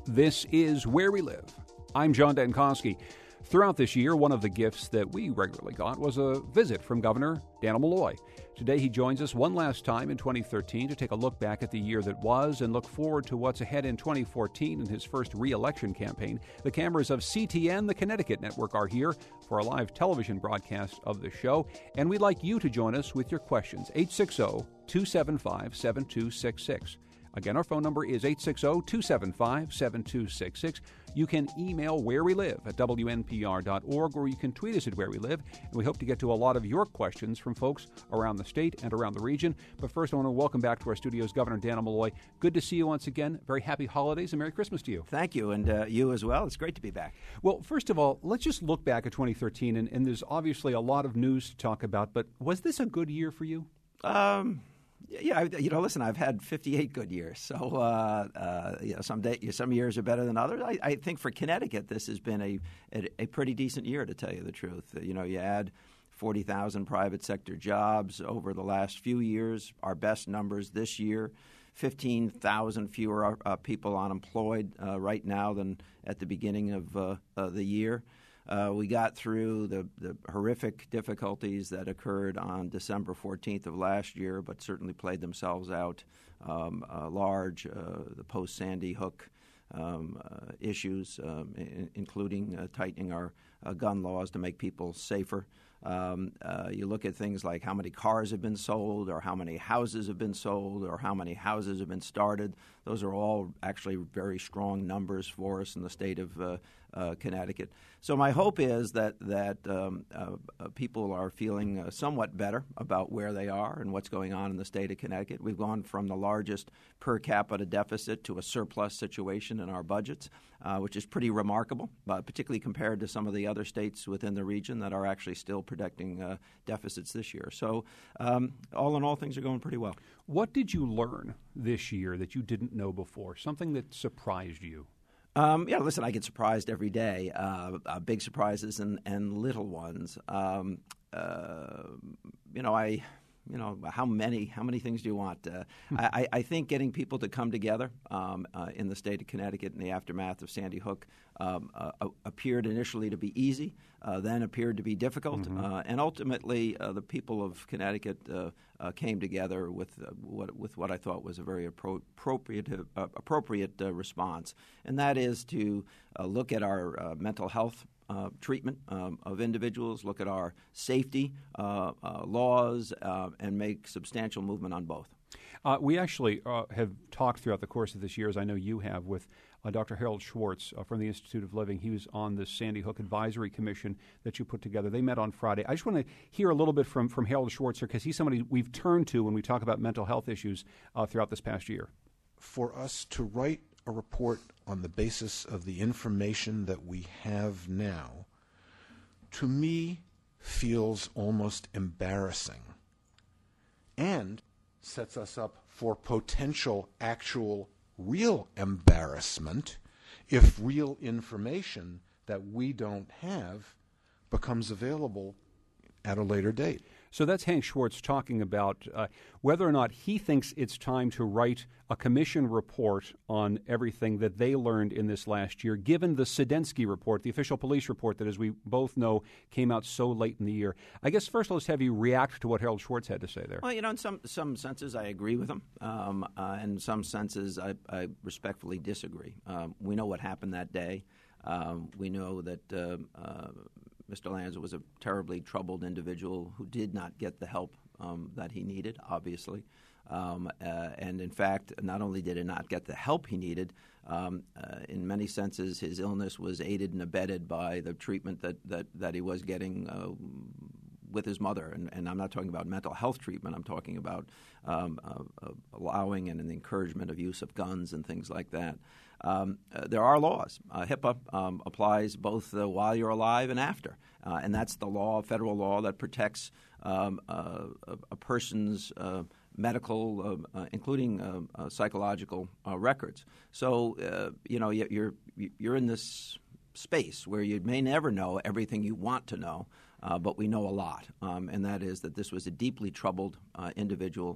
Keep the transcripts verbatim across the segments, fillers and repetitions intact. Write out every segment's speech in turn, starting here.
This is Where We Live. I'm John Dankosky. Throughout this year, one of the gifts that we regularly got was a visit from Governor Dannel Malloy. Today, he joins us one last time in twenty thirteen to take a look back at the year that was and look forward to what's ahead in twenty fourteen in his first re-election campaign. The cameras of C T N, the Connecticut Network, are here for a live television broadcast of the show, and we'd like you to join us with your questions. eight six zero, two seven five, seven two six six. Again, our phone number is eight six zero, two seven five, seven two six six. You can email where we live at W N P R dot org, or you can tweet us at Where We Live. And we hope to get to a lot of your questions from folks around the state and around the region. But first, I want to welcome back to our studios Governor Dannel Malloy. Good to see you once again. Very happy holidays and Merry Christmas to you. Thank you, and uh, you as well. It's great to be back. Well, first of all, let's just look back at twenty thirteen, and, and there's obviously a lot of news to talk about. But was this a good year for you? Um. Yeah, you know, listen, I've had fifty-eight good years, so uh, uh, you know, some day, some years are better than others. I, I think for Connecticut, this has been a, a a pretty decent year, to tell you the truth. You know, you add forty thousand private sector jobs over the last few years. Our best numbers this year, fifteen thousand fewer uh, people unemployed uh, right now than at the beginning of uh, uh, the year. Uh, we got through the, the horrific difficulties that occurred on December fourteenth of last year, but certainly played themselves out um, uh, large, uh, the post-Sandy Hook um, uh, issues, um, in, including uh, tightening our uh, gun laws to make people safer. Um, uh, you look at things like how many cars have been sold, or how many houses have been sold, or how many houses have been started. Those are all actually very strong numbers for us in the state of uh, uh, Connecticut. So my hope is that that um, uh, uh, people are feeling uh, somewhat better about where they are and what's going on in the state of Connecticut. We've gone from the largest per capita deficit to a surplus situation in our budgets, uh, which is pretty remarkable, uh, particularly compared to some of the other states within the region that are actually still projecting uh, deficits this year. So um, all in all, things are going pretty well. What did you learn this year that you didn't know before, something that surprised you? Um, yeah, listen, I get surprised every day, uh, uh, big surprises and, and little ones. Um, uh, you know, I... You know, how many how many things do you want? Uh, I, I think getting people to come together um, uh, in the state of Connecticut in the aftermath of Sandy Hook um, uh, appeared initially to be easy, uh, then appeared to be difficult, mm-hmm. uh, and ultimately uh, the people of Connecticut uh, uh, came together with uh, what with what I thought was a very appro- appropriate uh, appropriate uh, response, and that is to uh, look at our uh, mental health Uh, treatment um, of individuals, look at our safety uh, uh, laws, uh, and make substantial movement on both. Uh, we actually uh, have talked throughout the course of this year, as I know you have, with uh, Doctor Harold Schwartz uh, from the Institute of Living. He was on the Sandy Hook Advisory Commission that you put together. They met on Friday. I just want to hear a little bit from, from Harold Schwartz, because he's somebody we've turned to when we talk about mental health issues uh, throughout this past year. For us to write a report on the basis of the information that we have now, to me, feels almost embarrassing and sets us up for potential, actual, real embarrassment if real information that we don't have becomes available at a later date. So that's Hank Schwartz talking about uh, whether or not he thinks it's time to write a commission report on everything that they learned in this last year, given the Sedensky report, the official police report that, as we both know, came out so late in the year. I guess first let's have you react to what Harold Schwartz had to say there. Well, you know, in some some senses I agree with him. Um, uh, in some senses I, I respectfully disagree. Um, we know what happened that day. Um, we know that uh, uh, Mister Lanza was a terribly troubled individual who did not get the help um, that he needed, obviously. Um, uh, and in fact, not only did he not get the help he needed, um, uh, in many senses his illness was aided and abetted by the treatment that, that, that he was getting uh, with his mother. And, and I'm not talking about mental health treatment. I'm talking about um, uh, uh, allowing and an encouragement of use of guns and things like that. Um, uh, there are laws. Uh, HIPAA um, applies both uh, while you're alive and after, uh, and that's the law, federal law, that protects um, uh, a, a person's uh, medical, uh, uh, including uh, uh, psychological uh, records. So, uh, you know, you're you're in this space where you may never know everything you want to know, uh, but we know a lot, um, and that is that this was a deeply troubled uh, individual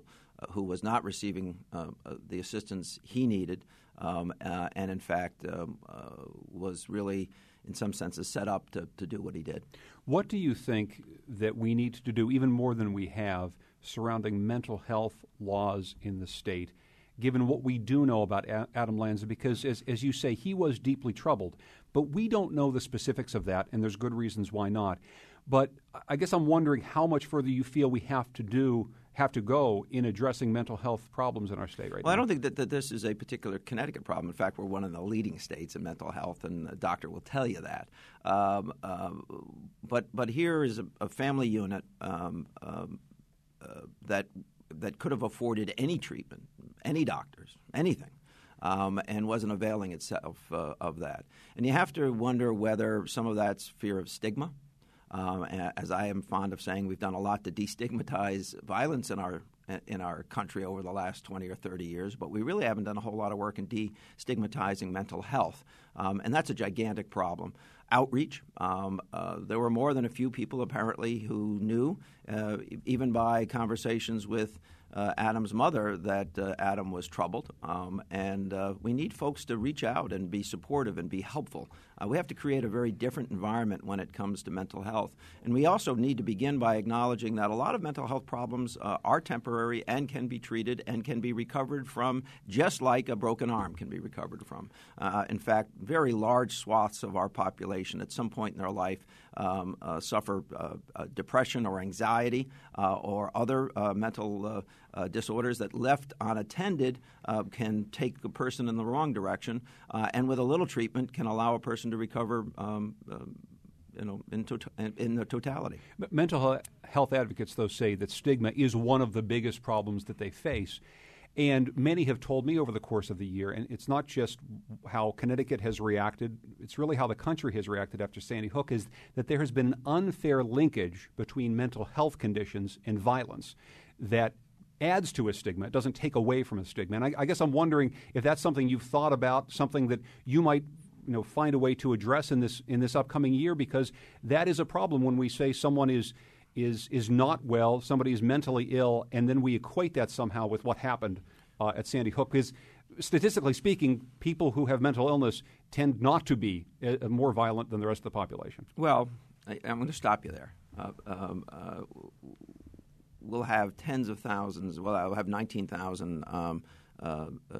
who was not receiving uh, uh, the assistance he needed, um, uh, and in fact um, uh, was really, in some senses, set up to, to do what he did. What do you think that we need to do, even more than we have, surrounding mental health laws in the state, given what we do know about A- Adam Lanza? Because, as, as you say, he was deeply troubled, but we don't know the specifics of that, and there's good reasons why not. But I guess I'm wondering how much further you feel we have to do, have to go in addressing mental health problems in our state right well, now. I don't think that, that this is a particular Connecticut problem. In fact, we're one of the leading states in mental health, and the doctor will tell you that. Um, uh, but but here is a, a family unit um, um, uh, that that could have afforded any treatment, any doctors, anything. Um, and wasn't availing itself uh, of that. And you have to wonder whether some of that's fear of stigma. Um, as I am fond of saying, we've done a lot to destigmatize violence in our in our country over the last twenty or thirty years, but we really haven't done a whole lot of work in destigmatizing mental health, um, and that's a gigantic problem. Outreach. Um, uh, there were more than a few people apparently who knew, uh, even by conversations with Uh, Adam's mother, that uh, Adam was troubled, um, and uh, we need folks to reach out and be supportive and be helpful. Uh, we have to create a very different environment when it comes to mental health. And we also need to begin by acknowledging that a lot of mental health problems uh, are temporary and can be treated and can be recovered from, just like a broken arm can be recovered from. Uh, in fact, very large swaths of our population at some point in their life um, uh, suffer uh, uh, depression or anxiety uh, or other uh, mental uh, Uh, disorders that left unattended uh, can take a person in the wrong direction, uh, and with a little treatment can allow a person to recover um, uh, you know, in, to- in the totality. Mental health advocates, though, say that stigma is one of the biggest problems that they face. And many have told me over the course of the year, and it's not just how Connecticut has reacted, it's really how the country has reacted after Sandy Hook, is that there has been an unfair linkage between mental health conditions and violence that adds to a stigma. It doesn't take away from a stigma. And I, I guess I'm wondering if that's something you've thought about, something that you might you know, find a way to address in this in this upcoming year, because that is a problem when we say someone is is is not well, somebody is mentally ill, and then we equate that somehow with what happened uh, at Sandy Hook. Because statistically speaking, people who have mental illness tend not to be uh, more violent than the rest of the population. Well, I, I'm going to stop you there. Uh, um, uh, We'll have tens of thousands. Well, I'll have nineteen thousand um, uh, uh,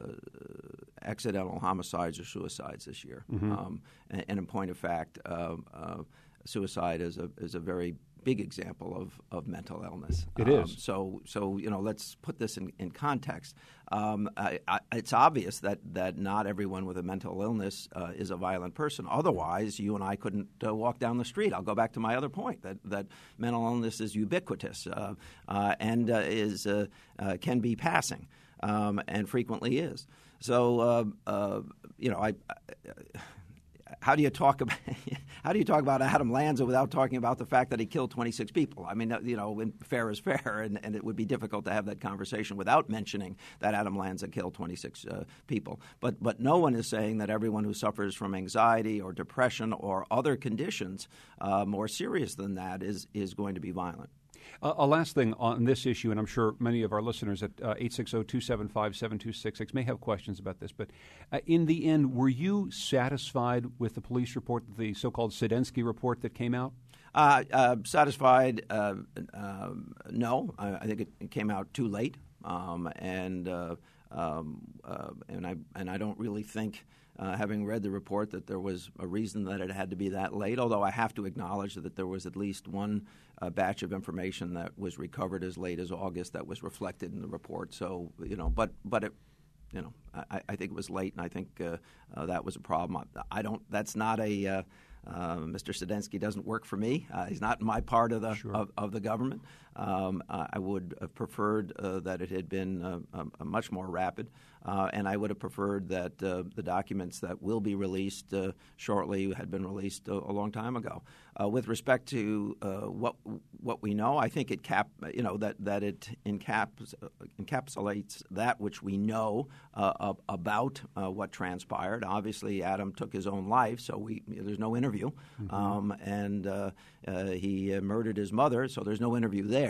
accidental homicides or suicides this year. Mm-hmm. Um, and, and in point of fact, uh, uh, suicide is a is a very big example of, of mental illness. It um, is. So, so you know, let's put this in, in context. Um, I, I, it's obvious that, that not everyone with a mental illness uh, is a violent person. Otherwise, you and I couldn't uh, walk down the street. I'll go back to my other point, that, that mental illness is ubiquitous uh, uh, and uh, is uh, uh, can be passing um, and frequently is. So, uh, uh, you know, I... I How do you talk about how do you talk about Adam Lanza without talking about the fact that he killed twenty-six people? I mean, you know, fair is fair, and, and it would be difficult to have that conversation without mentioning that Adam Lanza killed twenty-six uh, people. But but no one is saying that everyone who suffers from anxiety or depression or other conditions uh, more serious than that is is going to be violent. Uh, a last thing on this issue, and I'm sure many of our listeners at uh, eight six zero, two seven five, seven two six six may have questions about this, but uh, in the end, were you satisfied with the police report, the so-called Sedensky report that came out? Uh, uh, satisfied? Uh, uh, no. I, I think it, it came out too late, um, and uh, um, uh, and I and I don't really think, uh, having read the report, that there was a reason that it had to be that late. Although I have to acknowledge that there was at least one uh, batch of information that was recovered as late as August that was reflected in the report. So you know, but but it. You know, I, I think it was late, and I think uh, uh, that was a problem. I, I don't. That's not a. Uh, uh, Mister Sedensky doesn't work for me. Uh, he's not in my part of the sure. of, of the government. Um, I would have preferred uh, that it had been uh, a, a much more rapid, uh, and I would have preferred that uh, the documents that will be released uh, shortly had been released a, a long time ago. Uh, with respect to uh, what what we know, I think it cap you know that that it encaps, uh, encapsulates that which we know uh, about uh, what transpired. Obviously, Adam took his own life, so we there's no interview, mm-hmm. um, and uh, uh, he uh, murdered his mother, so there's no interview there.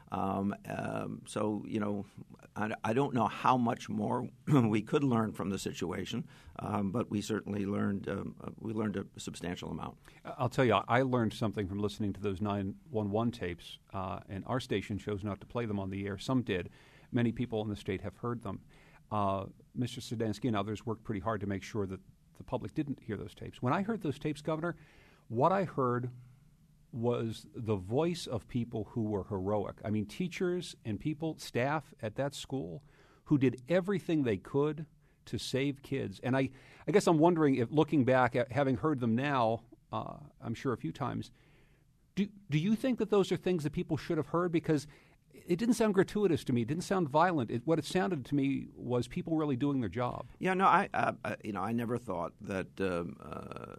Um, um, so, you know, I, I don't know how much more we could learn from the situation, um, but we certainly learned um, we learned a substantial amount. I'll tell you, I learned something from listening to those nine one one tapes, uh, and our station chose not to play them on the air. Some did. Many people in the state have heard them. Uh, Mister Sudansky and others worked pretty hard to make sure that the public didn't hear those tapes. When I heard those tapes, Governor, what I heard was the voice of people who were heroic. I mean, teachers and people, staff at that school who did everything they could to save kids. And I, I guess I'm wondering if, looking back at having heard them now, uh, I'm sure a few times, do, do you think that those are things that people should have heard? Because it didn't sound gratuitous to me. It didn't sound violent. It, what it sounded to me was people really doing their job. Yeah, no, I, uh, you know, I never thought that um, uh,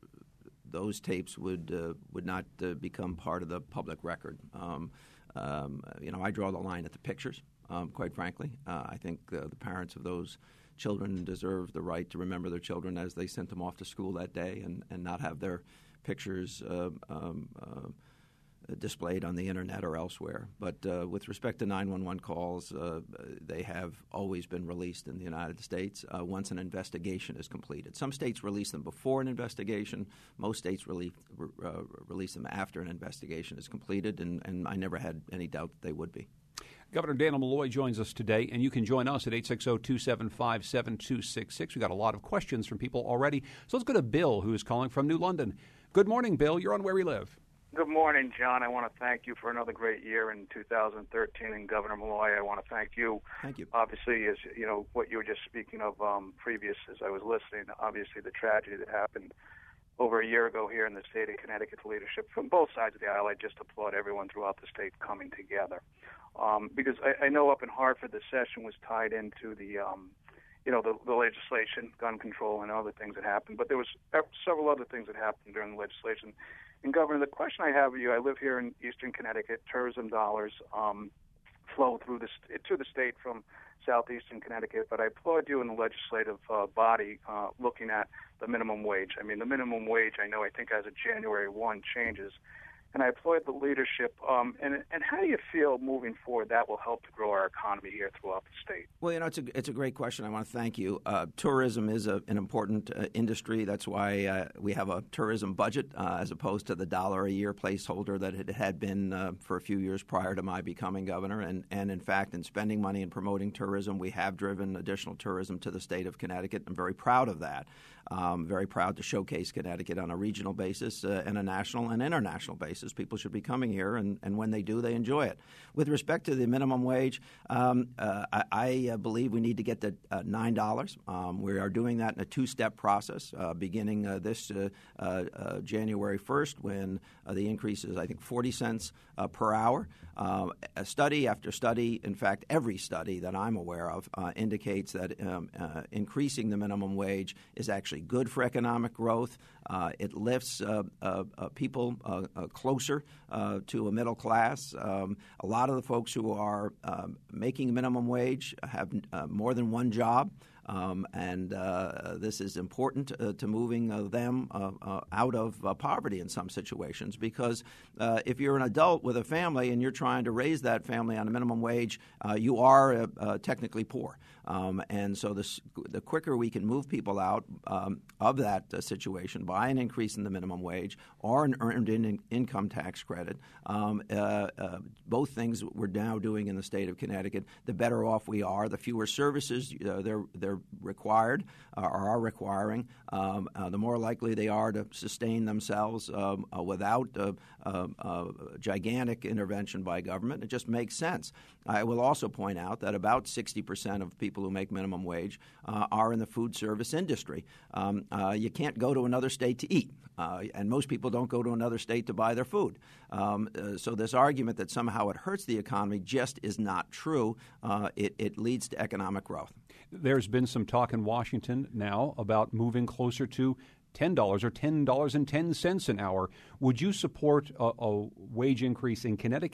those tapes would uh, would not uh, become part of the public record. Um, um, you know, I draw the line at the pictures, um, quite frankly. Uh, I think uh, the parents of those children deserve the right to remember their children as they sent them off to school that day and, and not have their pictures uh, um, uh, displayed on the internet or elsewhere. But uh, with respect to nine one one calls, uh, they have always been released in the United States uh, once an investigation is completed. Some states release them before an investigation. Most states release, uh, release them after an investigation is completed, and, and I never had any doubt that they would be. Governor Dannel Malloy joins us today, and you can join us at eight six zero, two seven five, seven two six six. We've got a lot of questions from people already. So let's go to Bill, who is calling from New London. Good morning, Bill. You're on Where We Live. Good morning, John. I want to thank you for another great year in two thousand thirteen. And Governor Malloy, I want to thank you. Thank you. Obviously, as you know, what you were just speaking of um, previous as I was listening, obviously the tragedy that happened over a year ago here in the state of Connecticut, leadership from both sides of the aisle. I just applaud everyone throughout the state coming together. Um, because I, I know up in Hartford, the session was tied into the, um, you know, the, the legislation, gun control, and other things that happened. But there was several other things that happened during the legislation. And, Governor, the question I have for you, I live here in eastern Connecticut. Tourism dollars um, flow through the st- to the state from southeastern Connecticut, but I applaud you in the legislative uh, body uh, looking at the minimum wage. I mean, the minimum wage, I know, I think as of January first changes, and I applaud the leadership. Um, and, and how do you feel moving forward that will help to grow our economy here throughout the state? Well, you know, it's a, it's a great question. I want to thank you. Uh, tourism is a, an important uh, industry. That's why uh, we have a tourism budget uh, as opposed to the dollar a year placeholder that it had been uh, for a few years prior to my becoming governor. And, and in fact, in spending money and promoting tourism, we have driven additional tourism to the state of Connecticut. I'm very proud of that. Um, very proud to showcase Connecticut on a regional basis uh, and a national and international basis. People should be coming here, and, and when they do, they enjoy it. With respect to the minimum wage, um, uh, I, I uh, believe we need to get to uh, nine dollars. Um, we are doing that in a two-step process, uh, beginning uh, this uh, uh, uh, January first, when uh, the increase is, I think, forty cents uh, per hour. Uh, a study after study, in fact, every study that I'm aware of, uh, indicates that um, uh, increasing the minimum wage is actually good for economic growth. Uh, it lifts uh, uh, uh, people uh, uh, closer uh, to a middle class. Um, a lot of the folks who are uh, making minimum wage have uh, more than one job. Um, and uh, this is important uh, to moving uh, them uh, uh, out of uh, poverty in some situations, because uh, if you're an adult with a family and you're trying to raise that family on a minimum wage, uh, you are uh, uh, technically poor. Um, and so this, the quicker we can move people out um, of that uh, situation by an increase in the minimum wage or an earned in- income tax credit, um, uh, uh, both things we're now doing in the state of Connecticut, the better off we are. The fewer services uh, they're, they're required uh, or are requiring, um, uh, the more likely they are to sustain themselves um, uh, without uh, uh, uh, gigantic intervention by government. It just makes sense. I will also point out that about sixty percent of people who make minimum wage uh, are in the food service industry. Um, uh, you can't go to another state to eat, uh, and most people don't go to another state to buy their food. Um, uh, so this argument that somehow it hurts the economy just is not true. Uh, it, it leads to economic growth. There's been some talk in Washington now about moving closer to ten dollars or ten dollars and ten cents an hour. Would you support a, a wage increase in Connecticut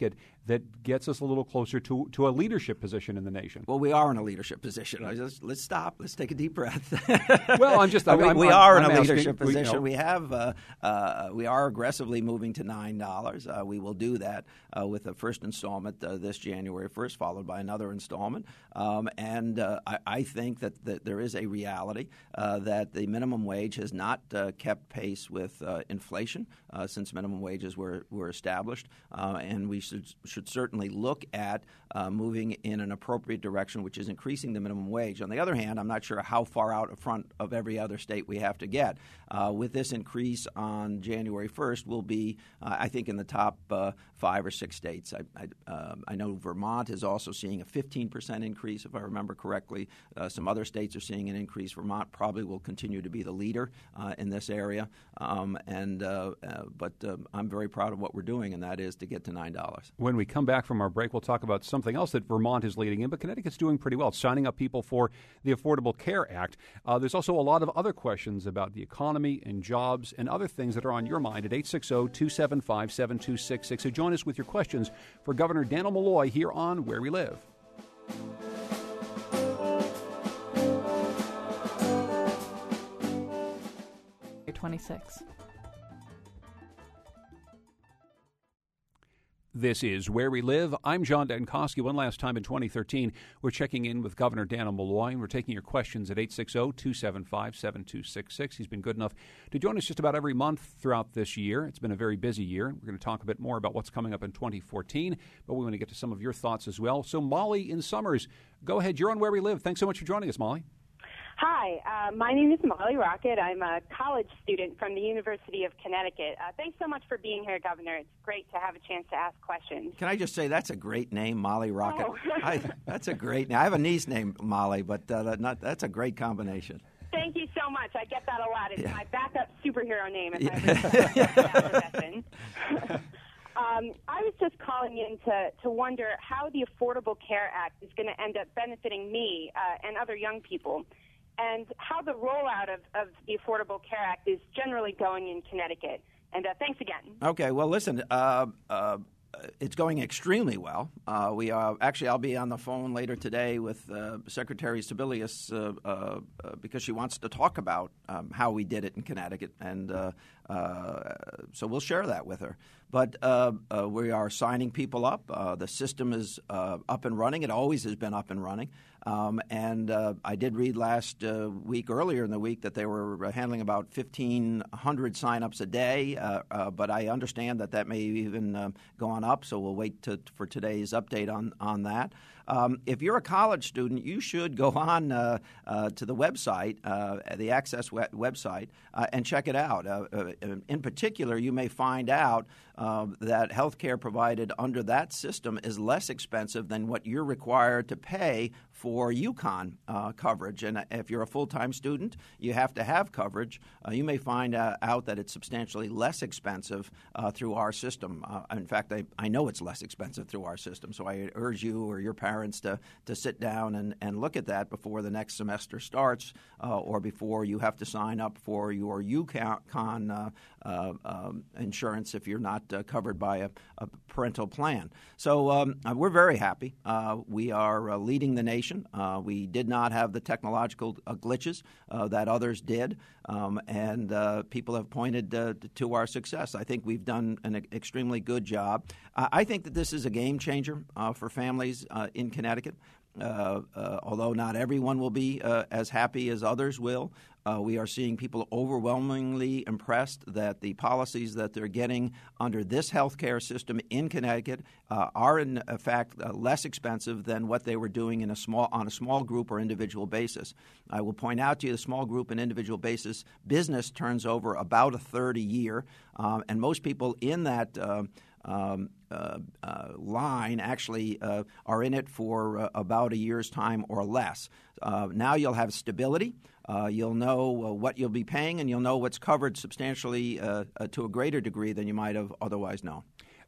that gets us a little closer to, to a leadership position in the nation? Well, we are in a leadership position. Let's, let's stop. Let's take a deep breath. Well, I'm just. I mean, I'm, we I'm, are I'm in a asking, leadership position. We, we have. Uh, uh, we are aggressively moving to nine dollars. Uh, we will do that uh, with the first installment uh, this January first, followed by another installment. Um, and uh, I, I think that, that there is a reality uh, that the minimum wage has not uh, kept pace with uh, inflation uh, since minimum wages were were established, uh, and we should should certainly look at uh, moving in an appropriate direction, which is increasing the minimum wage. On the other hand, I'm not sure how far out in front of every other state we have to get. Uh, with this increase on January first, we'll be, uh, I think, in the top uh, five or six states. I, I, uh, I know Vermont is also seeing a fifteen percent increase, if I remember correctly. Uh, some other states are seeing an increase. Vermont probably will continue to be the leader uh, in this area. Um, and uh, uh, but uh, I'm very proud of what we're doing, and that is to get to nine dollars. When we come back from our break, we'll talk about something else that Vermont is leading in, but Connecticut's doing pretty well, signing up people for the Affordable Care Act. Uh, there's also a lot of other questions about the economy and jobs and other things that are on your mind at eight six zero, two seven five, seven two six six. So join us with your questions for Governor Dannel Malloy here on Where We Live. twenty-six. This is Where We Live. I'm John Dankosky. One last time in twenty thirteen, we're checking in with Governor Dannel Malloy, and we're taking your questions at eight six zero, two seven five, seven two six six. He's been good enough to join us just about every month throughout this year. It's been a very busy year. We're going to talk a bit more about what's coming up in twenty fourteen, but we want to get to some of your thoughts as well. So, Molly in Summers, go ahead. You're on Where We Live. Thanks so much for joining us, Molly. Hi, uh, my name is Molly Rocket. I'm a college student from the University of Connecticut. Uh, thanks so much for being here, Governor. It's great to have a chance to ask questions. Can I just say that's a great name, Molly Rocket? Oh. I, that's a great name. I have a niece named Molly, but uh, that not, that's a great combination. Thank you so much. I get that a lot. It's Yeah. my backup superhero name if Yeah. I ever that profession. Um, I was just calling in to, to wonder how the Affordable Care Act is going to end up benefiting me uh, and other young people, and how the rollout of, of the Affordable Care Act is generally going in Connecticut. And uh, thanks again. Okay, well, listen, uh, uh, it's going extremely well. Uh, we are, actually, I'll be on the phone later today with uh, Secretary Sebelius uh, uh, uh, because she wants to talk about um, how we did it in Connecticut, and uh, uh, so we'll share that with her. But uh, uh, we are signing people up. Uh, the system is uh, up and running. It always has been up and running. Um, and uh, I did read last uh, week, earlier in the week, that they were handling about fifteen hundred signups a day. Uh, uh, but I understand that that may have even uh, gone up, so we'll wait to, for today's update on, on that. Um, if you're a college student, you should go on uh, uh, to the website, uh, the Access we- website, uh, and check it out. Uh, uh, in particular, you may find out uh, that health care provided under that system is less expensive than what you're required to pay for UConn uh, coverage. And if you're a full-time student, you have to have coverage. Uh, you may find uh, out that it's substantially less expensive uh, through our system. Uh, in fact, I, I know it's less expensive through our system, so I urge you or your parents to, to sit down and, and look at that before the next semester starts uh, or before you have to sign up for your UConn uh, uh, um, insurance if you're not uh, covered by a, a parental plan. So um, we're very happy. Uh, we are uh, leading the nation. Uh, we did not have the technological uh, glitches uh, that others did, um, and uh, people have pointed uh, to our success. I think we've done an e- extremely good job. Uh, I think that this is a game changer uh, for families uh, in Connecticut. Uh, uh, although not everyone will be uh, as happy as others will, uh, we are seeing people overwhelmingly impressed that the policies that they're getting under this health care system in Connecticut uh, are, in fact, uh, less expensive than what they were doing in a small on a small group or individual basis. I will point out to you the small group and individual basis business turns over about a third a year, um, and most people in that uh, Um, uh, uh, line actually uh, are in it for uh, about a year's time or less. Uh, now you'll have stability. Uh, you'll know uh, what you'll be paying, and you'll know what's covered substantially uh, uh, to a greater degree than you might have otherwise known.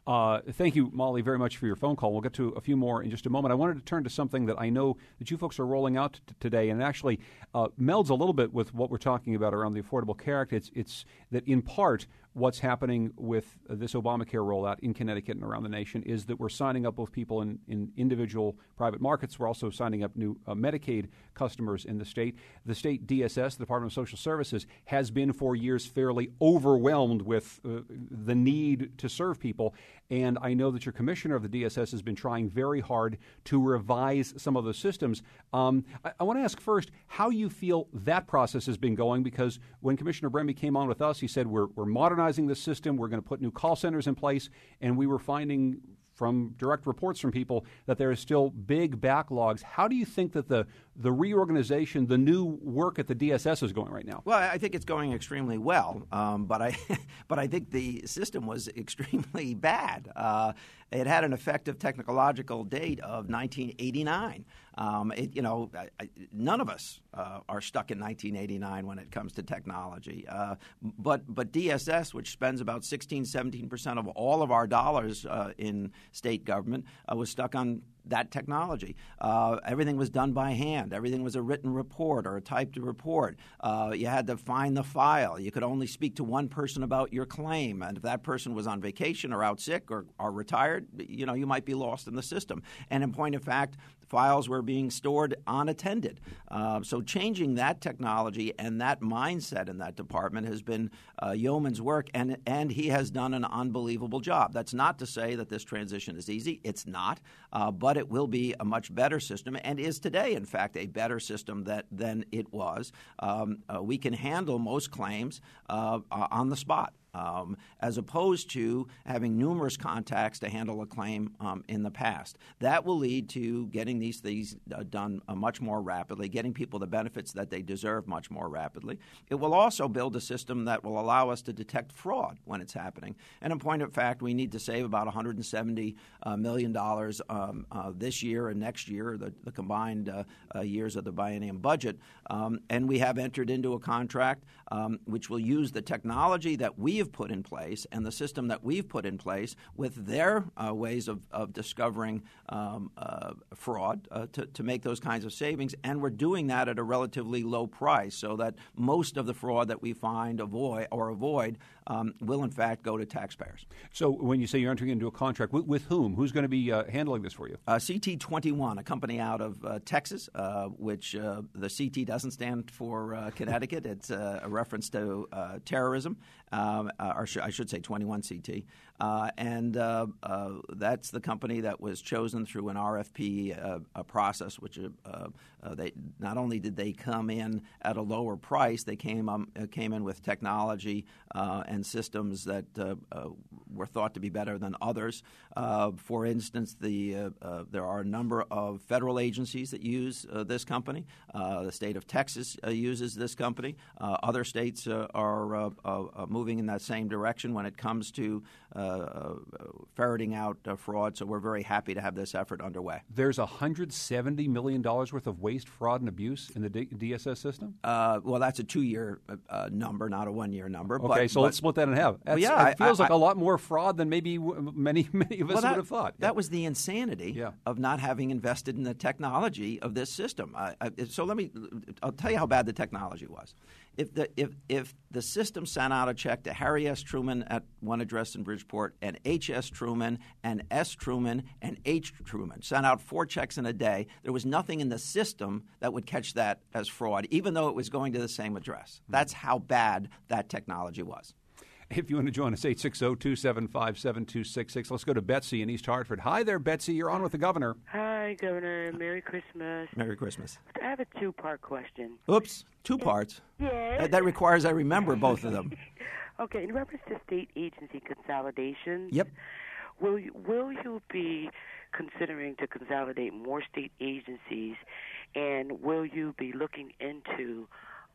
Uh, thank you, Molly, very much for your phone call. We'll get to a few more in just a moment. I wanted to turn to something that I know that you folks are rolling out t- today, and it actually uh, melds a little bit with what we're talking about around the Affordable Care Act. It's, it's that in part what's happening with uh, this Obamacare rollout in Connecticut and around the nation is that we're signing up both people in, in individual private markets. We're also signing up new uh, Medicaid customers in the state. The state D S S, the Department of Social Services, has been for years fairly overwhelmed with uh, the need to serve people. And I know that your commissioner of the D S S has been trying very hard to revise some of those systems. Um, I, I want to ask first how you feel that process has been going, because when Commissioner Bremby came on with us, he said we're, we're modernizing the system, we're going to put new call centers in place, and we were finding from direct reports from people that there is still big backlogs. How do you think that the the reorganization, the new work at the D S S is going right now? Well, I think it's going extremely well, um, but I but I think the system was extremely bad. Uh, it had an effective technological date of nineteen eighty-nine. Um, it, you know, I, I, none of us uh, are stuck in nineteen eighty-nine when it comes to technology. Uh, but but D S S, which spends about sixteen, seventeen percent of all of our dollars uh, in state government, uh, was stuck on that technology. Uh, everything was done by hand. Everything was a written report or a typed report. Uh, you had to find the file. You could only speak to one person about your claim. And if that person was on vacation or out sick or, or retired, you know, you might be lost in the system. And in point of fact, files were being stored unattended. Uh, so changing that technology and that mindset in that department has been uh, yeoman's work, and, and he has done an unbelievable job. That's not to say that this transition is easy. It's not. Uh, but it will be a much better system, and is today, in fact, a better system that, than it was. Um, uh, we can handle most claims uh, on the spot. Um, as opposed to having numerous contacts to handle a claim um, in the past. That will lead to getting these things uh, done uh, much more rapidly, getting people the benefits that they deserve much more rapidly. It will also build a system that will allow us to detect fraud when it's happening. And in point of fact, we need to save about one hundred seventy uh, million dollars um, uh, this year and next year, the, the combined uh, uh, years of the biennium budget. Um, and we have entered into a contract um, which will use the technology that we have put in place and the system that we've put in place with their uh, ways of, of discovering um, uh, fraud uh, to, to make those kinds of savings. And we're doing that at a relatively low price so that most of the fraud that we find avoid or avoid um, will, in fact, go to taxpayers. So when you say you're entering into a contract, with, with whom? Who's going to be uh, handling this for you? Uh, C T twenty-one, a company out of uh, Texas, uh, which uh, the C T doesn't stand for uh, Connecticut. It's uh, a reference to uh, terrorism, um, uh, or sh- I should say twenty-one C T. Uh, and uh, uh, that's the company that was chosen through an R F P uh, a process, which uh, uh, they not only did they come in at a lower price, they came um, came in with technology uh, and systems that uh, uh, were thought to be better than others. Uh, for instance, the uh, uh, there are a number of federal agencies that use uh, this company. Uh, the state of Texas uh, uses this company. Uh, other states uh, are uh, uh, moving in that same direction when it comes to uh, uh, ferreting out uh, fraud. So we're very happy to have this effort underway. There's one hundred seventy million dollars worth of waste, fraud, and abuse in the D- DSS system? Uh, well, that's a two-year uh, number, not a one-year number. Okay, but, so but, let's split that in half. That's, well, yeah, it feels I, like I, a lot more fraud than maybe w- many, many of us well, that, would have thought. That was the insanity yeah. of not having invested in the technology of this system. I, I, so let me – I'll tell you how bad the technology was. If the if if the system sent out a check to Harry S. Truman at one address in Bridgeport and H S. Truman and S. Truman and H. Truman, sent out four checks in a day, there was nothing in the system that would catch that as fraud, even though it was going to the same address. That's how bad that technology was. If you want to join us, eight six zero, two seven five, seven two six six. Let's go to Betsy in East Hartford. Hi there, Betsy. You're on with the governor. Hi, Governor. Merry Christmas. Merry Christmas. I have a two-part question. Oops, two parts. Yes. That, that requires I remember both of them. Okay, in reference to state agency consolidation. Yep. Will you, will you be considering to consolidate more state agencies, and will you be looking into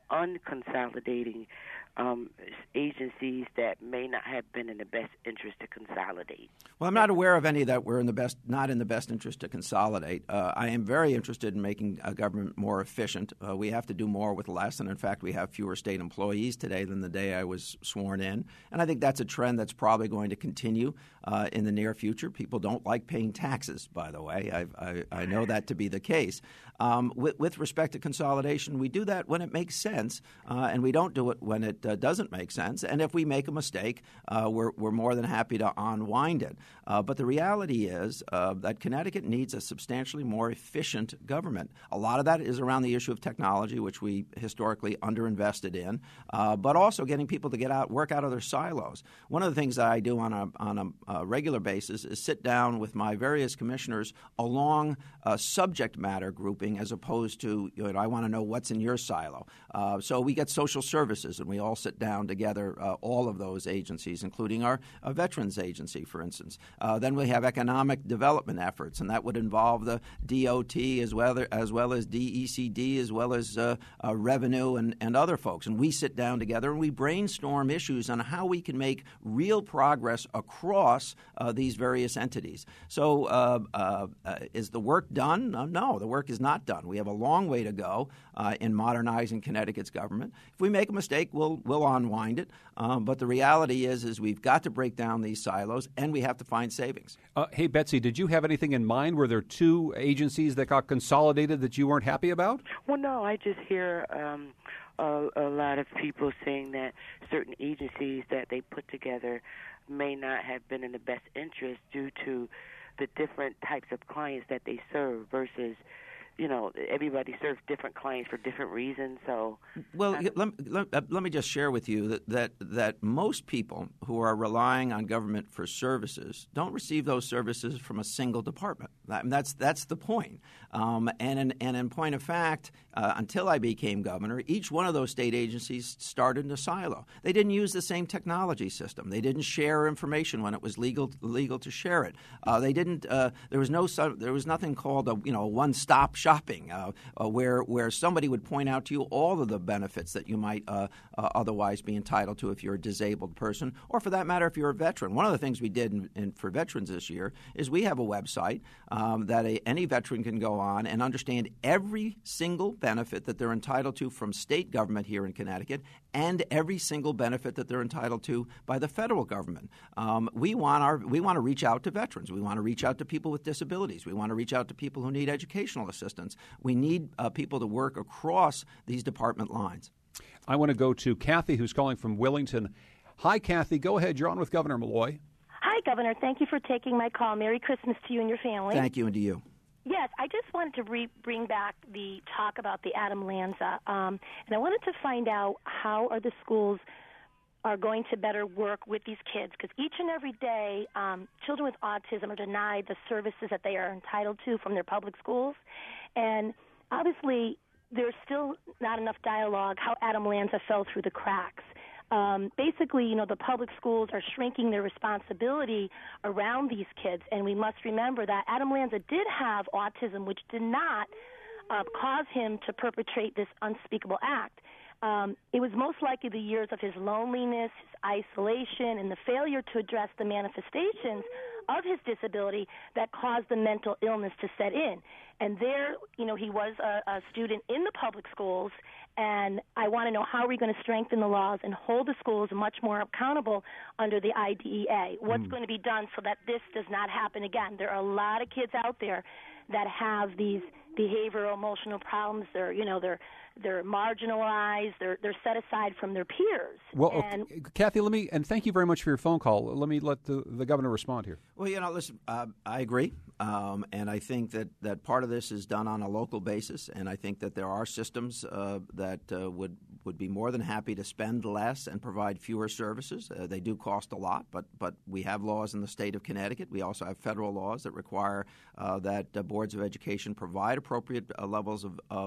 unconsolidating um, agencies that may not have been in the best interest to consolidate? Well, I'm not aware of any that were in the best, not in the best interest to consolidate. Uh, I am very interested in making a government more efficient. Uh, we have to do more with less, and in fact, we have fewer state employees today than the day I was sworn in. And I think that's a trend that's probably going to continue uh, in the near future. People don't like paying taxes, by the way. I, I, I know that to be the case. Um, with, with respect to consolidation, we do that when it makes sense, uh, and we don't do it when it uh, doesn't make sense. And if we make a mistake, uh, we're, we're more than happy to unwind it. Uh, but the reality is uh, that Connecticut needs a substantially more efficient government. A lot of that is around the issue of technology, which we historically underinvested in, uh, but also getting people to get out, work out of their silos. One of the things that I do on a on a, a regular basis is sit down with my various commissioners along a subject matter grouping, as opposed to, you know, I want to know what's in your silo. Uh, so we get social services, and we all sit down together, uh, all of those agencies, including our, our Veterans Agency, for instance. Uh, then we have economic development efforts, and that would involve the D O T as well as well as D E C D, as well as uh, uh, revenue and, and other folks. And we sit down together and we brainstorm issues on how we can make real progress across uh, these various entities. So uh, uh, uh, is the work done? Uh, no, the work is not done. We have a long way to go uh, in modernizing Connecticut's government. If we make a mistake, we'll we'll unwind it. Um, but the reality is, is we've got to break down these silos, and we have to find savings. Uh, hey, Betsy, did you have anything in mind? Were there two agencies that got consolidated that you weren't happy about? Well, no, I just hear um, a, a lot of people saying that certain agencies that they put together may not have been in the best interest due to the different types of clients that they serve versus, you know, everybody serves different clients for different reasons. So, well, let, let, let me just share with you that, that that most people who are relying on government for services don't receive those services from a single department. I mean, that's that's the point. Um, and in, and in point of fact, uh, until I became governor, each one of those state agencies started in a silo. They didn't use the same technology system. They didn't share information when it was legal legal to share it. Uh, they didn't. Uh, there was no. There was nothing called a you know one stop shop. Shopping, uh, uh, where where somebody would point out to you all of the benefits that you might uh, uh, otherwise be entitled to if you're a disabled person, or for that matter, if you're a veteran. One of the things we did in, in, for veterans this year is we have a website um, that a, any veteran can go on and understand every single benefit that they're entitled to from state government here in Connecticut, and every single benefit that they're entitled to by the federal government. Um, we want our we want to reach out to veterans. We want to reach out to people with disabilities. We want to reach out to people who need educational assistance. We need uh, people to work across these department lines. I want to go to Kathy, who's calling from Willington. Hi, Kathy. Go ahead. You're on with Governor Malloy. Hi, Governor. Thank you for taking my call. Merry Christmas to you and your family. Thank you, and to you. Yes, I just wanted to re- bring back the talk about the Adam Lanza, um, and I wanted to find out how are the schools are going to better work with these kids, because each and every day um, children with autism are denied the services that they are entitled to from their public schools. And obviously there's still not enough dialogue how Adam Lanza fell through the cracks. Um, basically, you know, the public schools are shrinking their responsibility around these kids, and we must remember that Adam Lanza did have autism, which did not uh, cause him to perpetrate this unspeakable act. Um, it was most likely the years of his loneliness, his isolation, and the failure to address the manifestations of his disability that caused the mental illness to set in. And there, you know, he was a, a student in the public schools, and I want to know how are we going to strengthen the laws and hold the schools much more accountable under the I D E A. What's mm. going to be done so that this does not happen again? There are a lot of kids out there that have these behavioral, emotional problems. They're, you know, they're they're marginalized. They're they're set aside from their peers. Well, and, okay. Kathy, let me and thank you very much for your phone call. Let me let the, the governor respond here. Well, you know, listen, uh, I agree, um, and I think that, that part of this is done on a local basis, and I think that there are systems uh, that uh, would would be more than happy to spend less and provide fewer services. Uh, they do cost a lot, but but we have laws in the state of Connecticut. We also have federal laws that require uh, that uh, boards of education provide appropriate uh, levels of, of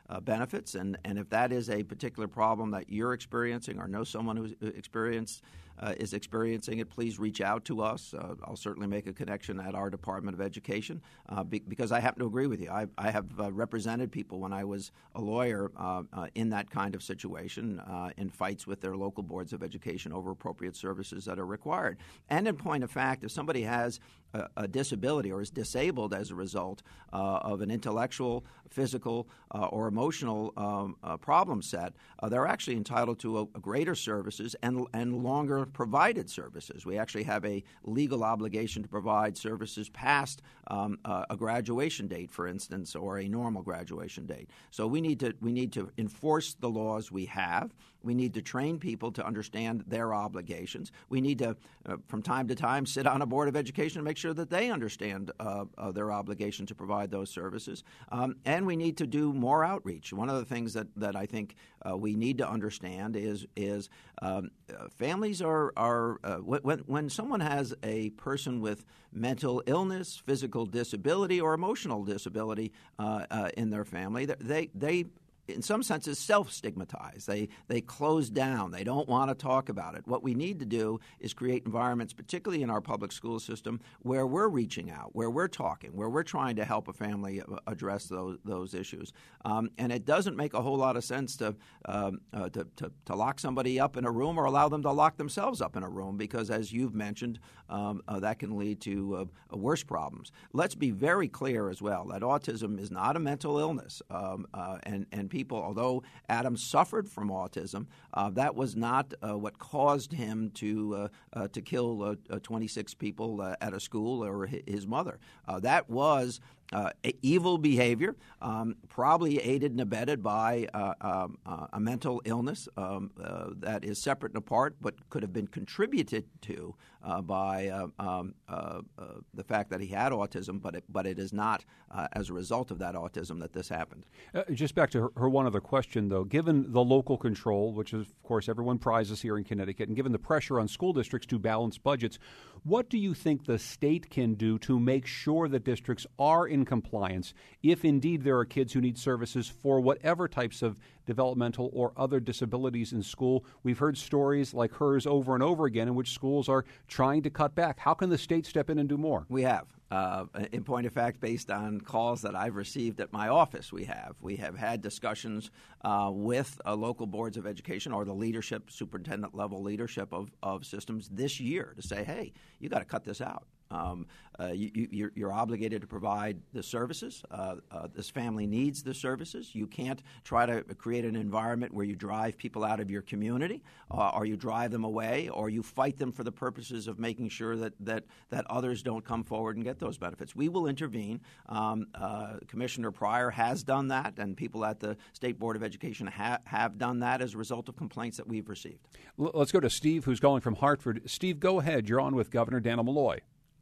uh, benefits. And, and if that is a particular problem that you're experiencing or know someone who's experienced Uh, is experiencing it, please reach out to us. Uh, I'll certainly make a connection at our Department of Education uh, be, because I happen to agree with you. I, I have uh, represented people when I was a lawyer uh, uh, in that kind of situation uh, in fights with their local boards of education over appropriate services that are required. And in point of fact, if somebody has a, a disability or is disabled as a result uh, of an intellectual, physical, uh, or emotional um, uh, problem set, uh, they're actually entitled to a, a greater services and and longer provided services. We actually have a legal obligation to provide services past um, uh, a graduation date, for instance, or a normal graduation date. So we need to we need to enforce the laws we have. We need to train people to understand their obligations. We need to, uh, from time to time, sit on a board of education and make sure that they understand uh, uh, their obligation to provide those services. Um, and we need to do more outreach. One of the things that, that I think uh, we need to understand is is um, uh, families are are uh, when when someone has a person with mental illness, physical disability, or emotional disability uh, uh, in their family, they they. in some senses, self-stigmatized. They they close down. They don't want to talk about it. What we need to do is create environments, particularly in our public school system, where we're reaching out, where we're talking, where we're trying to help a family address those those issues. Um, and it doesn't make a whole lot of sense to, um, uh, to, to to lock somebody up in a room or allow them to lock themselves up in a room, because, as you've mentioned, um, uh, that can lead to uh, worse problems. Let's be very clear as well that autism is not a mental illness, um, uh, and and people, although Adam suffered from autism, uh, that was not uh, what caused him to uh, uh, to kill uh, uh, twenty-six people uh, at a school or his mother. Uh, that was uh, evil behavior, um, probably aided and abetted by uh, um, uh, a mental illness um, uh, that is separate and apart, but could have been contributed to uh, by uh, um, uh, uh, the fact that he had autism, but it, but it is not uh, as a result of that autism that this happened. Uh, just back to her, her one other question, though. Given the local control, which is, of course, everyone prizes here in Connecticut, and given the pressure on school districts to balance budgets, what do you think the state can do to make sure that districts are in compliance if indeed there are kids who need services for whatever types of developmental or other disabilities in school? We've heard stories like hers over and over again in which schools are trying to cut back. How can the state step in and do more? We have. Uh, in point of fact, based on calls that I've received at my office, we have. We have had discussions uh, with uh, local boards of education or the leadership, superintendent-level leadership of, of systems this year to say, hey, you got to cut this out. Um, uh, you, you, you're, you're obligated to provide the services. Uh, uh, this family needs the services. You can't try to create an environment where you drive people out of your community, uh, or you drive them away, or you fight them for the purposes of making sure that that, that others don't come forward and get those benefits. We will intervene. Um, uh, Commissioner Pryor has done that, and people at the State Board of Education ha- have done that as a result of complaints that we've received. L- let's go to Steve, who's calling from Hartford. Steve, go ahead. You're on with Governor Dannel Malloy.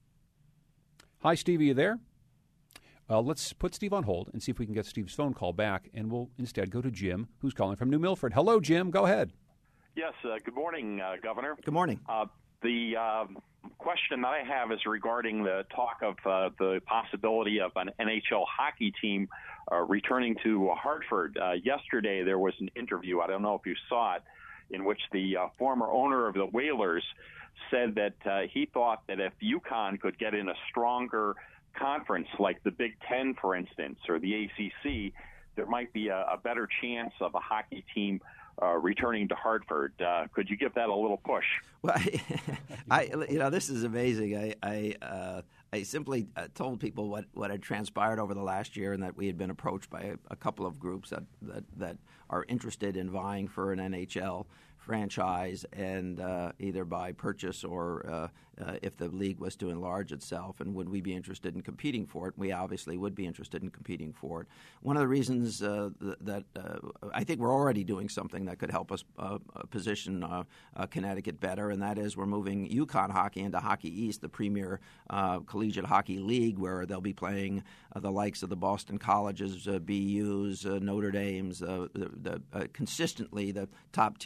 Hi, Steve, are you there? Uh, let's put Steve on hold and see if we can get Steve's phone call back, and we'll instead go to Jim, who's calling from New Milford. Hello, Jim. Go ahead. Yes, uh, good morning, uh, Governor. Good morning. Uh, the uh, question that I have is regarding the talk of uh, the possibility of an N H L hockey team uh, returning to Hartford. Uh, yesterday there was an interview, I don't know if you saw it, in which the uh, former owner of the Whalers said that uh, he thought that if UConn could get in a stronger conference like the Big Ten, for instance, or the A C C, there might be a, a better chance of a hockey team uh, returning to Hartford. Uh, could you give that a little push? Well, I, I you know, this is amazing. I I, uh, I simply uh, told people what, what had transpired over the last year, and that we had been approached by a, a couple of groups that, that, that are interested in vying for an N H L franchise, and uh, either by purchase or uh, uh, if the league was to enlarge itself, and would we be interested in competing for it? We obviously would be interested in competing for it. One of the reasons uh, th- that uh, I think we're already doing something that could help us uh, position uh, uh, Connecticut better, and that is we're moving UConn hockey into Hockey East, the premier uh, collegiate hockey league, where they'll be playing uh, the likes of the Boston Colleges, uh, B Us, uh, Notre Dames, uh, the, the, uh, consistently the top tier of uh,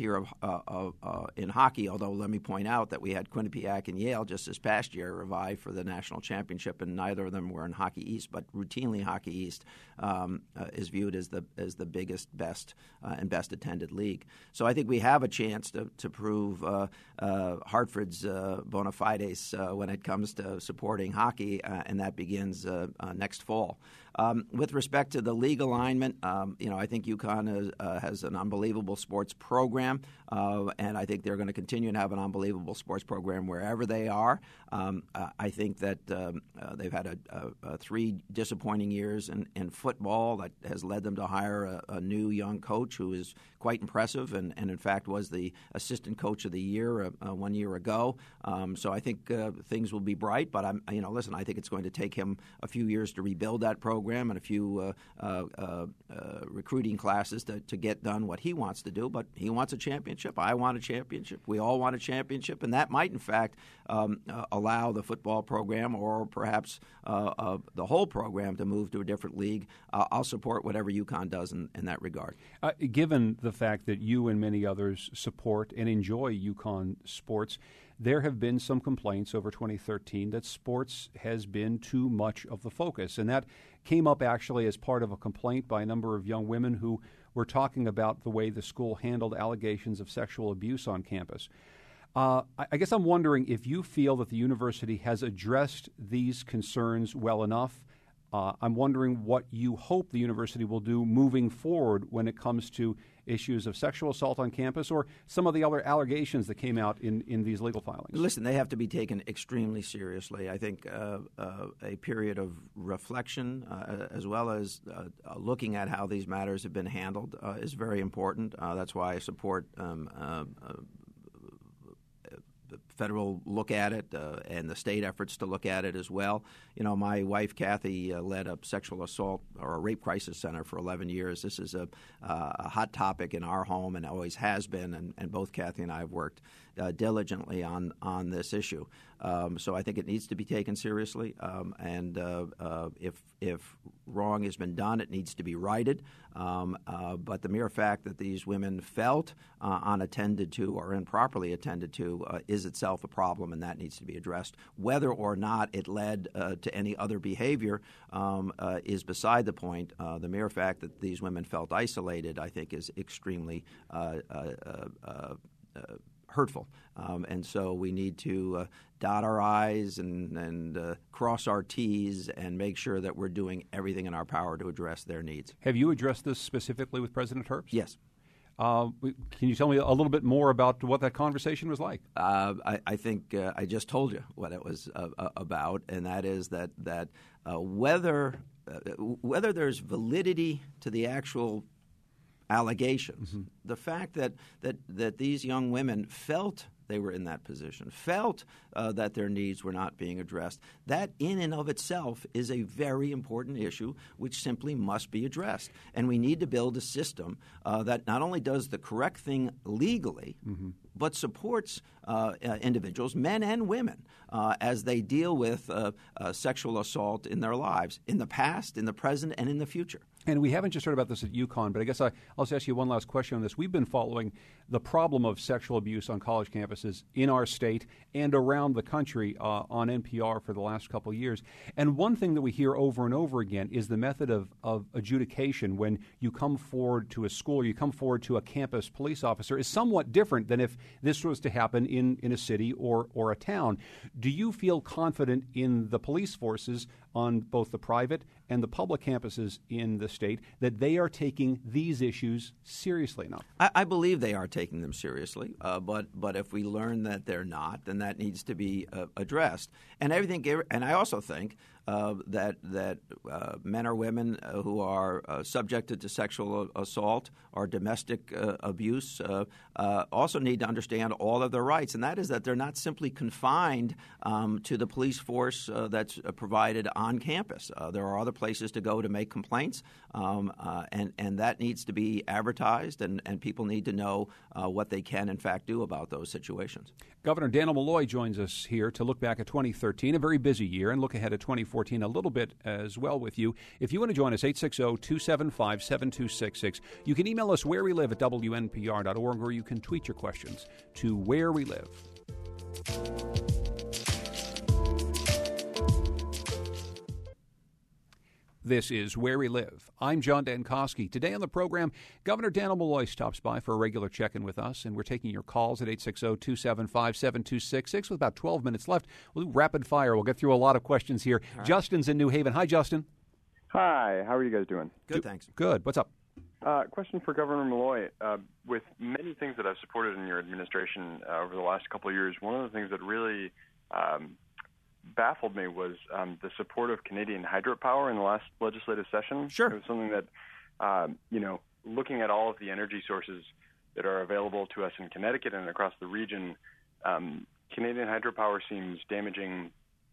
uh, uh, uh, in hockey, although let me point out that we had Quinnipiac and Yale just this past year vie for the national championship, and neither of them were in Hockey East, but routinely Hockey East um, uh, is viewed as the as the biggest, best, uh, and best attended league. So I think we have a chance to, to prove uh, uh, Hartford's uh, bona fides uh, when it comes to supporting hockey, uh, and that begins uh, uh, next fall. Um, with respect to the league alignment, um, you know, I think UConn has, uh, has an unbelievable sports program, uh, and I think they're going to continue to have an unbelievable sports program wherever they are. Um, uh, I think that um, uh, they've had a, a, a three disappointing years in, in football that has led them to hire a, a new young coach who is quite impressive, and, and in fact was the assistant coach of the year uh, uh, one year ago. Um, so I think uh, things will be bright. But I'm, you know, listen, I think it's going to take him a few years to rebuild that program and a few uh, uh, uh, uh, recruiting classes to, to get done what he wants to do. But he wants a championship. I want a championship. We all want a championship, and that might, in fact, um, uh, allow the football program or perhaps uh, uh, the whole program to move to a different league. Uh, I'll support whatever UConn does in, in that regard. Uh, given the fact that you and many others support and enjoy UConn sports, there have been some complaints over twenty thirteen that sports has been too much of the focus. And that came up actually as part of a complaint by a number of young women who were talking about the way the school handled allegations of sexual abuse on campus. Uh, I, I guess I'm wondering if you feel that the university has addressed these concerns well enough. Uh, I'm wondering what you hope the university will do moving forward when it comes to issues of sexual assault on campus or some of the other allegations that came out in, in these legal filings. Listen, they have to be taken extremely seriously. I think uh, uh, a period of reflection uh, as well as uh, looking at how these matters have been handled uh, is very important. Uh, that's why I support um, uh, uh, the federal look at it uh, and the state efforts to look at it as well. You know, my wife, Kathy, uh, led a sexual assault or a rape crisis center for eleven years. This is a, uh, a hot topic in our home and always has been, and, and both Kathy and I have worked uh, diligently on, on this issue. Um, so I think it needs to be taken seriously, um, and uh, uh, if if wrong has been done, it needs to be righted. Um, uh, but the mere fact that these women felt uh, unattended to or improperly attended to uh, is itself a problem, and that needs to be addressed. Whether or not it led uh, to any other behavior um, uh, is beside the point. Uh, the mere fact that these women felt isolated, I think, is extremely uh, uh, uh, uh, hurtful. Um, and so we need to uh, dot our I's and, and uh, cross our T's and make sure that we're doing everything in our power to address their needs. Have you addressed this specifically with President Herbst? Yes. Uh, can you tell me a little bit more about what that conversation was like? Uh, I, I think uh, I just told you what it was uh, about, and that is that that uh, whether uh, whether there's validity to the actual allegations, mm-hmm. the fact that, that that these young women felt they were in that position, felt uh, that their needs were not being addressed, that in and of itself is a very important issue which simply must be addressed. And we need to build a system uh, that not only does the correct thing legally, mm-hmm. but supports uh, uh, individuals, men and women, uh, as they deal with uh, uh, sexual assault in their lives, in the past, in the present, and in the future. And we haven't just heard about this at UConn, but I guess I, I'll just ask you one last question on this. We've been following the problem of sexual abuse on college campuses in our state and around the country uh, on N P R for the last couple of years. And one thing that we hear over and over again is the method of, of adjudication when you come forward to a school or you come forward to a campus police officer is somewhat different than if this was to happen in, in a city or, or a town. Do you feel confident in the police forces on both the private and the public campuses in the state that they are taking these issues seriously enough? I, I believe they are taking them seriously, uh, but but if we learn that they're not, then that needs to be uh, addressed. And everything. And I also think uh, that that uh, men or women uh, who are uh, subjected to sexual assault or domestic uh, abuse uh, uh, also need to understand all of their rights, and that is that they're not simply confined um, to the police force uh, that's uh, provided on campus. Uh, there are other places to go to make complaints, um, uh, and, and that needs to be advertised, and, and people need to know uh, what they can, in fact, do about those situations. Governor Dannel Malloy joins us here to look back at twenty thirteen, a very busy year, and look ahead at twenty fourteen. fourteen a little bit as well with you. If you want to join us, eight six zero, two seven five, seven two six six. You can email us where we live at W N P R dot org, or you can tweet your questions to Where We Live. This is Where We Live. I'm John Dankosky. Today on the program, Governor Dannel Malloy stops by for a regular check-in with us, and we're taking your calls at eight six zero, two seven five, seven two six six. With about twelve minutes left, we'll do rapid fire. We'll get through a lot of questions here. Right. Justin's in New Haven. Hi, Justin. Hi. How are you guys doing? Good, thanks. Good. What's up? Uh, question for Governor Malloy. Uh, with many things that I've supported in your administration uh, over the last couple of years, one of the things that really um, baffled me was um, the support of Canadian hydropower in the last legislative session. Sure. It was something that, um, you know, looking at all of the energy sources that are available to us in Connecticut and across the region, um, Canadian hydropower seems damaging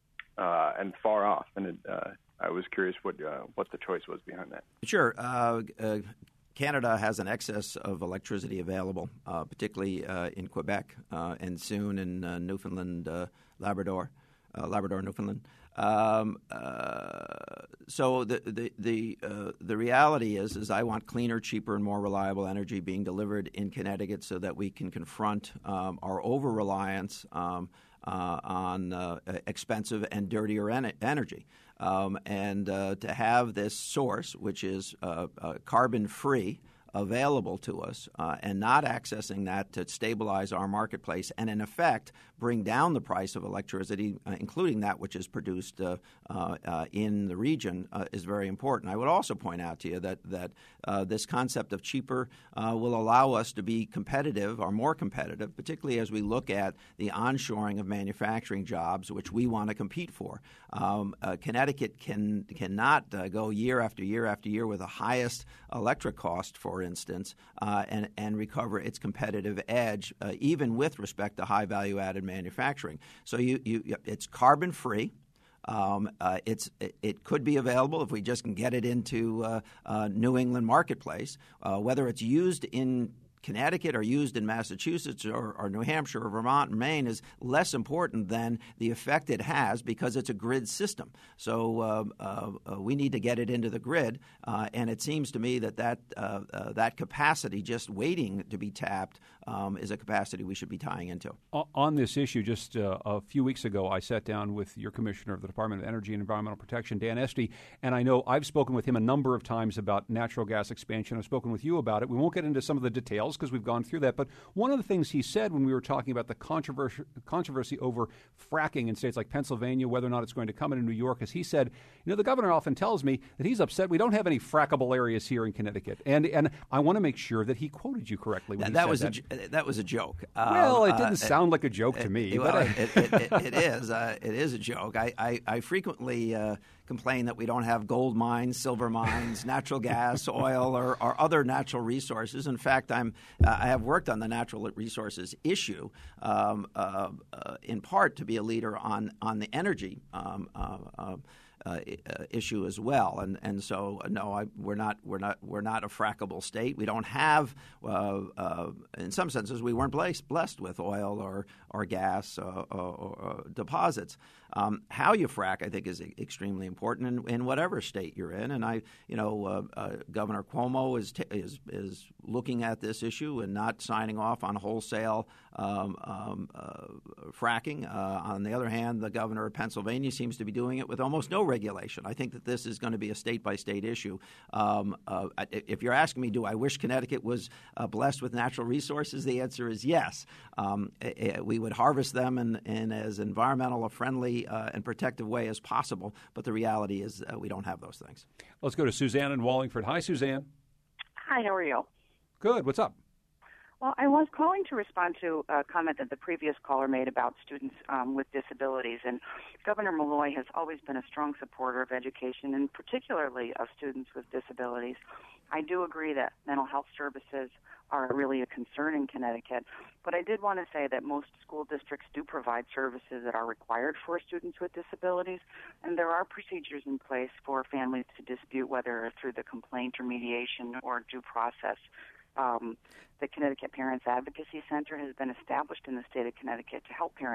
uh, and far off. And it, uh, I was curious what uh, what the choice was behind that. Sure. Uh, uh, Canada has an excess of electricity available, uh, particularly uh, in Quebec uh, and soon in uh, Newfoundland, uh, Labrador. Uh, Labrador, Newfoundland. Um, uh, so the the the, uh, the reality is, is I want cleaner, cheaper, and more reliable energy being delivered in Connecticut, so that we can confront um, our over reliance um, uh, on uh, expensive and dirtier en- energy. Um, and uh, to have this source, which is uh, uh, carbon free, available to us uh, and not accessing that to stabilize our marketplace and, in effect, bring down the price of electricity, uh, including that which is produced uh, uh, uh, in the region, uh, is very important. I would also point out to you that, that uh, this concept of cheaper uh, will allow us to be competitive or more competitive, particularly as we look at the onshoring of manufacturing jobs, which we want to compete for. Um, uh, Connecticut can, cannot uh, go year after year after year with the highest electric cost, for instance, uh, and, and recover its competitive edge, uh, even with respect to high value-added manufacturing. So you, you, it's carbon-free. Um, uh, it's it, it could be available if we just can get it into uh, uh, New England marketplace. Uh, whether it's used in Connecticut or used in Massachusetts or, or New Hampshire or Vermont and Maine is less important than the effect it has, because it's a grid system. So uh, uh, uh, we need to get it into the grid, uh, and it seems to me that that, uh, uh, that capacity just waiting to be tapped um, is a capacity we should be tying into. On this issue, just uh, a few weeks ago, I sat down with your Commissioner of the Department of Energy and Environmental Protection, Dan Esty, and I know I've spoken with him a number of times about natural gas expansion. I've spoken with you about it. We won't get into some of the details because we've gone through that. But one of the things he said when we were talking about the controversy, controversy over fracking in states like Pennsylvania, whether or not it's going to come into New York, is he said, you know, the governor often tells me that he's upset we don't have any frackable areas here in Connecticut. And and I want to make sure that he quoted you correctly when that, he was said a, that. That was a joke. Well, um, it didn't uh, sound like a joke it, to me. It, but well, I, it, it, it, it is. Uh, it is a joke. I, I, I frequently uh, complain that we don't have gold mines, silver mines, natural gas, oil, or, or other natural resources. In fact, I'm uh, I have worked on the natural resources issue um, uh, uh, in part to be a leader on on the energy um, uh, uh, Uh, issue as well, and and so uh, no, I, we're not we're not we're not a frackable state. We don't have, uh, uh, in some senses, we weren't blessed, blessed with oil or or gas uh, or, or deposits. Um, how you frack, I think, is extremely important in, in whatever state you're in. And I, you know, uh, uh, Governor Cuomo is, t- is is looking at this issue and not signing off on wholesale um, um, uh, fracking. Uh, on the other hand, the governor of Pennsylvania seems to be doing it with almost no regulation. I think that this is going to be a state-by-state issue. Um, uh, if you're asking me, do I wish Connecticut was uh, blessed with natural resources, the answer is yes. Um, we would harvest them in, in as environmental a friendly uh, and protective way as possible, but the reality is uh, we don't have those things. Let's go to Suzanne in Wallingford. Hi, Suzanne. Hi, how are you? Good. What's up? Well, I was calling to respond to a comment that the previous caller made about students um, with disabilities. And Governor Malloy has always been a strong supporter of education, and particularly of students with disabilities. I do agree that mental health services are really a concern in Connecticut, but I did want to say that most school districts do provide services that are required for students with disabilities, and there are procedures in place for families to dispute, whether through the complaint or mediation or due process. Um, the Connecticut Parents Advocacy Center has been established in the state of Connecticut to help parents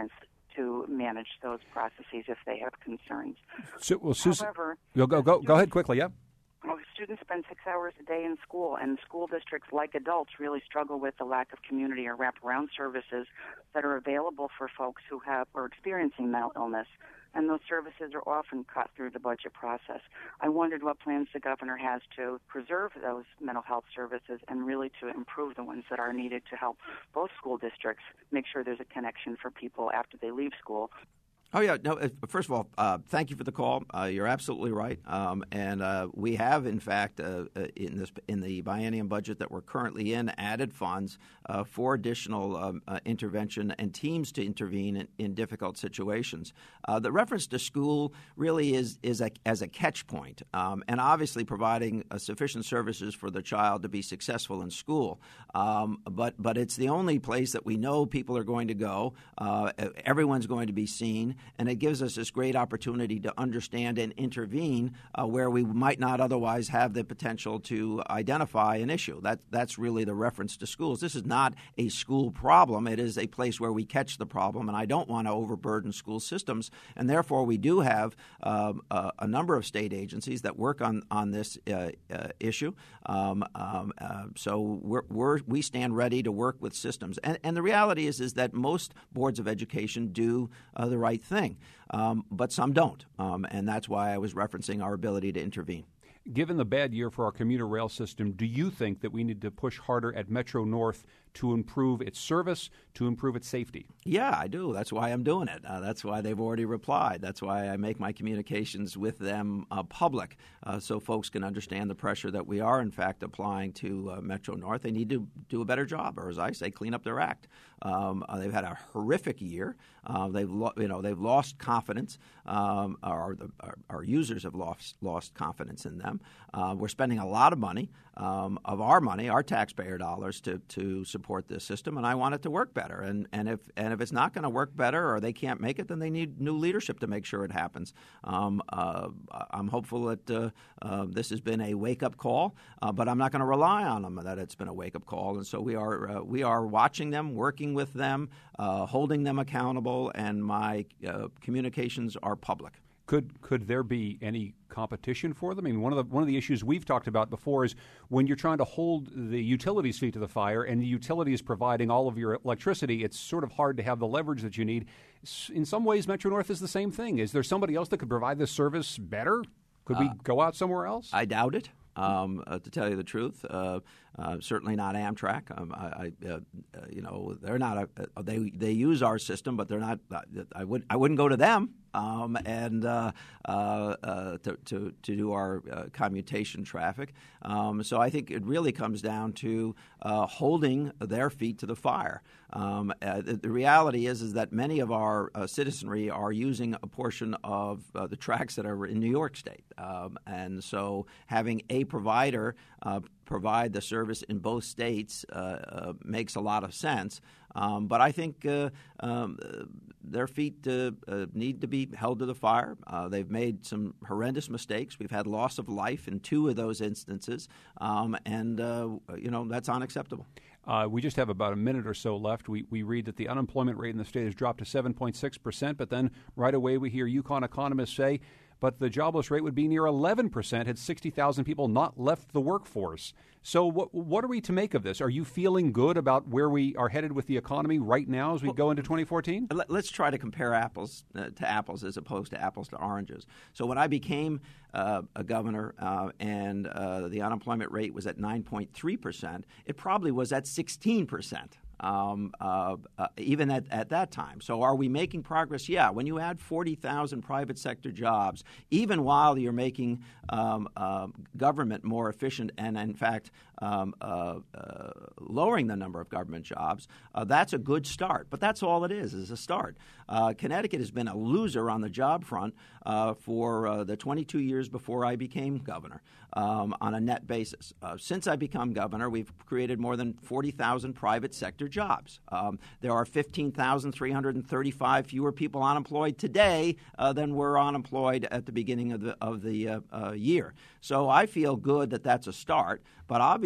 to manage those processes if they have concerns. So, well, Susan, However, go go go, go ahead quickly. Yeah. Well, students spend six hours a day in school, and school districts, like adults, really struggle with the lack of community or wraparound services that are available for folks who have or experiencing mental illness. And those services are often cut through the budget process. I wondered what plans the governor has to preserve those mental health services and really to improve the ones that are needed to help both school districts make sure there's a connection for people after they leave school. Oh, yeah. No. First of all, uh, thank you for the call. Uh, you're absolutely right. Um, and uh, we have, in fact, uh, in this in the biennium budget that we're currently in, added funds uh, for additional um, uh, intervention and teams to intervene in, in difficult situations. Uh, the reference to school really is is a, as a catch point, um, and obviously providing uh, sufficient services for the child to be successful in school. Um, but but it's the only place that we know people are going to go. Uh, everyone's going to be seen. And it gives us this great opportunity to understand and intervene uh, where we might not otherwise have the potential to identify an issue. That That's really the reference to schools. This is not a school problem. It is a place where we catch the problem, and I don't want to overburden school systems. And therefore, we do have uh, a, a number of state agencies that work on, on this uh, uh, issue. Um, um, uh, so we're, we're, we stand ready to work with systems. And, and the reality is, is that most boards of education do uh, the right thing. thing, um, but some don't, um, and that's why I was referencing our ability to intervene. Given the bad year for our commuter rail system, do you think that we need to push harder at Metro North to improve its service, to improve its safety? Yeah, I do. That's why I'm doing it. Uh, that's why they've already replied. That's why I make my communications with them uh, public, uh, so folks can understand the pressure that we are, in fact, applying to uh, Metro North. They need to do a better job, or as I say, clean up their act. Um, uh, they've had a horrific year. Uh, they've, lo- you know, they've lost confidence. Um, our, our, our users have lost lost confidence in them. Uh, we're spending a lot of money, um, of our money, our taxpayer dollars, to to support this system, and I want it to work better. And and if and if it's not going to work better, or they can't make it, then they need new leadership to make sure it happens. Um, uh, I'm hopeful that uh, uh, this has been a wake-up call, uh, but I'm not going to rely on them that it's been a wake-up call. And so we are uh, we are watching them, working with them, uh, holding them accountable, and my uh, communications are public. Could could there be any competition for them? I mean, one of the one of the issues we've talked about before is when you're trying to hold the utilities' feet to the fire, and the utility is providing all of your electricity, it's sort of hard to have the leverage that you need. In some ways, Metro North is the same thing. Is there somebody else that could provide this service better? Could we uh, go out somewhere else? I doubt it. Um, uh, to tell you the truth, uh, uh, certainly not Amtrak. Um, I, I uh, uh, you know, they're not. A, uh, they they use our system, but they're not. Uh, I would I wouldn't go to them um, and uh, uh, uh, to, to to do our uh, commutation traffic. Um, so I think it really comes down to uh, holding their feet to the fire. Um, uh, the, the reality is is that many of our uh, citizenry are using a portion of uh, the tracks that are in New York State, um, and so having a provider uh, provide the service in both states uh, uh, makes a lot of sense. Um, but I think uh, um, their feet uh, uh, need to be held to the fire. Uh, they've made some horrendous mistakes. We've had loss of life in two of those instances, um, and uh, you know that's unacceptable. Uh, we just have about a minute or so left. We we read that the unemployment rate in the state has dropped to seven point six percent, but then right away we hear Yukon economists say, but the jobless rate would be near eleven percent had sixty thousand people not left the workforce. So what what are we to make of this? Are you feeling good about where we are headed with the economy right now as we well, go into twenty fourteen? Let's try to compare apples uh, to apples as opposed to apples to oranges. So when I became uh, a governor uh, and uh, the unemployment rate was at nine point three percent, it probably was at sixteen percent. Um, uh, uh, even at, at that time. So are we making progress? Yeah. When you add forty thousand private sector jobs, even while you're making um, uh, government more efficient and, in fact, um, uh, uh, lowering the number of government jobs, uh, that's a good start. But that's all it is, is a start. Uh, Connecticut has been a loser on the job front uh, for uh, the twenty-two years before I became governor um, on a net basis. Uh, since I become governor, we've created more than forty thousand private sector jobs. Um, there are fifteen thousand three hundred thirty-five fewer people unemployed today uh, than were unemployed at the beginning of the of the uh, uh, year. So I feel good that that's a start. But obviously,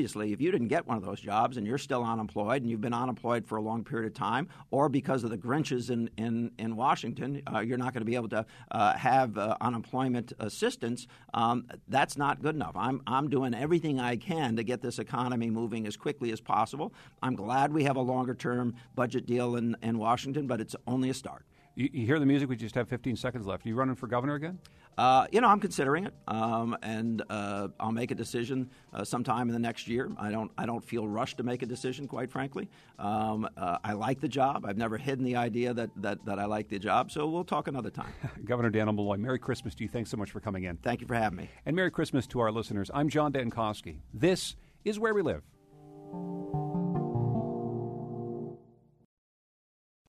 obviously, if you didn't get one of those jobs and you're still unemployed and you've been unemployed for a long period of time, or because of the Grinches in, in, in Washington, uh, you're not going to be able to uh, have uh, unemployment assistance, um, that's not good enough. I'm, I'm doing everything I can to get this economy moving as quickly as possible. I'm glad we have a longer-term budget deal in, in Washington, but it's only a start. You, you hear the music? We just have fifteen seconds left. Are you running for governor again? Uh, you know, I'm considering it, um, and uh, I'll make a decision uh, sometime in the next year. I don't, I don't feel rushed to make a decision, quite frankly. Um, uh, I like the job. I've never hidden the idea that, that, that I like the job, so we'll talk another time. Governor Dannel Malloy, Merry Christmas to you. Thanks so much for coming in. Thank you for having me. And Merry Christmas to our listeners. I'm John Dankosky. This is Where We Live.